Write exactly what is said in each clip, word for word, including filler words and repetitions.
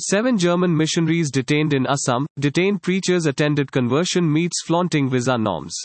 Seven German missionaries detained in Assam. Detained preachers attended conversion meets flaunting visa norms.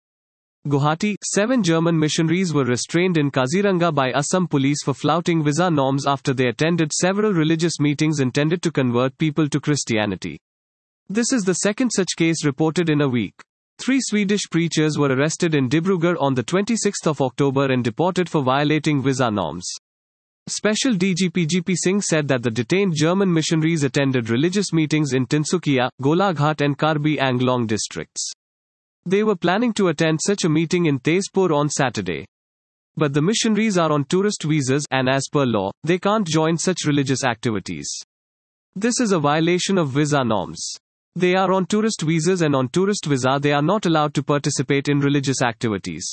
Guwahati. Seven German missionaries were restrained in Kaziranga by Assam police for flouting visa norms after they attended several religious meetings intended to convert people to Christianity. This is the second such case reported in a week. Three Swedish preachers were arrested in Dibrugarh on the twenty-sixth of October and deported for violating visa norms. Special D G P G P Singh said that the detained German missionaries attended religious meetings in Tinsukia, Golaghat and Karbi Anglong districts. They were planning to attend such a meeting in Tezpur on Saturday. But the missionaries are on tourist visas and as per law, they can't join such religious activities. This is a violation of visa norms. They are on tourist visas and on tourist visa they are not allowed to participate in religious activities.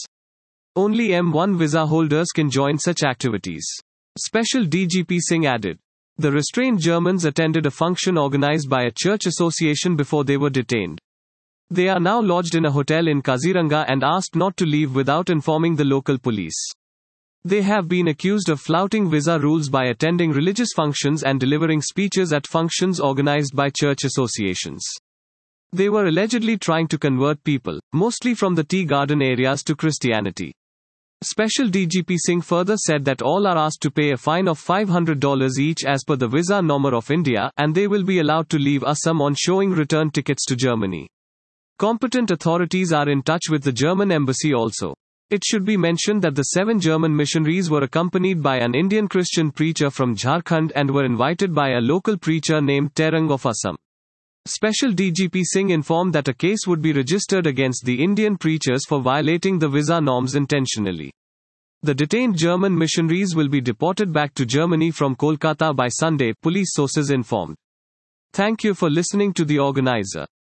Only M one visa holders can join such activities. Special D G P Singh added. The restrained Germans attended a function organized by a church association before they were detained. They are now lodged in a hotel in Kaziranga and asked not to leave without informing the local police. They have been accused of flouting visa rules by attending religious functions and delivering speeches at functions organized by church associations. They were allegedly trying to convert people, mostly from the tea garden areas, to Christianity. Special D G P Singh further said that all are asked to pay a fine of five hundred dollars each as per the visa norm of India, and they will be allowed to leave Assam on showing return tickets to Germany. Competent authorities are in touch with the German embassy also. It should be mentioned that the seven German missionaries were accompanied by an Indian Christian preacher from Jharkhand and were invited by a local preacher named Terang of Assam. Special D G P Singh informed that a case would be registered against the Indian preachers for violating the visa norms intentionally. The detained German missionaries will be deported back to Germany from Kolkata by Sunday, police sources informed. Thank you for listening to the organizer.